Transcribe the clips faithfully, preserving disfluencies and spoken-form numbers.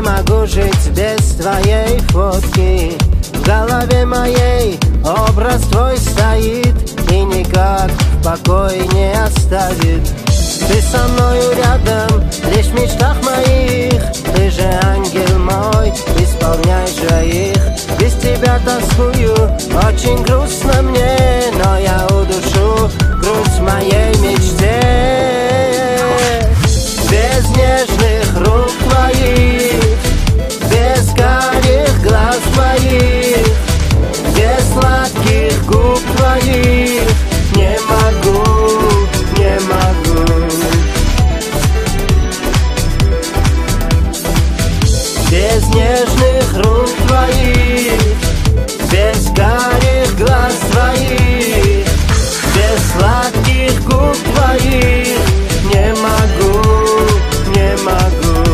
могу жить без твоей фотки. В голове моей образ твой стоит и никак в покое не оставит. Ты со мною рядом, лишь в мечтах моих. Ты же ангел мой, исполняй их. Без тебя тоскую, очень грустно мне, но я удушу грусть в моей мечте. Без нежных рук твоих, без карих глаз твоих, без сладких губ твоих не могу, не могу. Без нежных рук твоих, без карих глаз твоих, без сладких губ твоих не могу, не могу.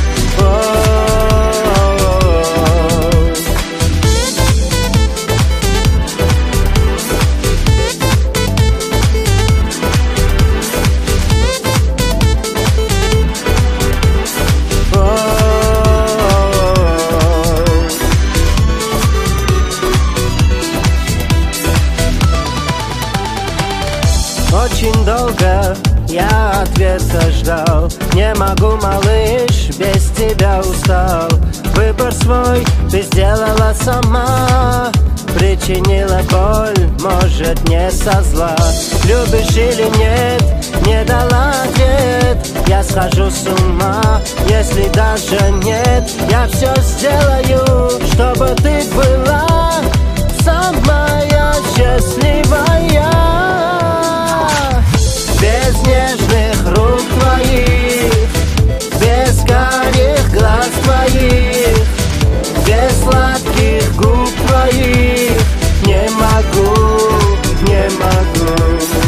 Очень долго я ответа ждал. Не могу, малыш, без тебя устал. Выбор свой ты сделала сама, причинила боль, может, не со зла. Любишь или нет, не дала ответ. Я схожу с ума, если даже нет. Я все сделаю, чтобы ты была самая счастливая. Без нежных рук твоих, без карих глаз твоих, без сладких губ твоих не могу, не могу.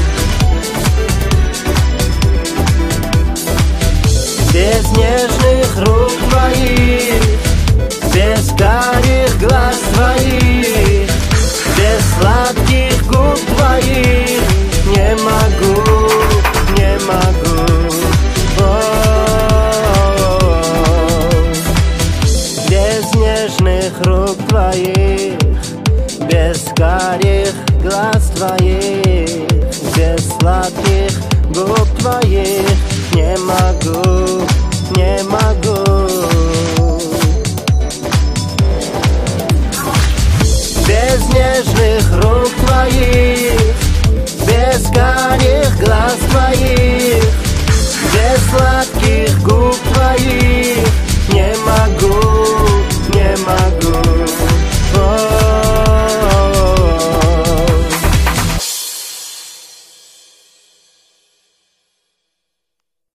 Без нежных рук твоих, без карих глаз твоих, без сладких губ твоих не могу, не могу. О-о-о. Без нежных рук твоих, без карих глаз твоих, без сладких губ твоих не могу, не могу.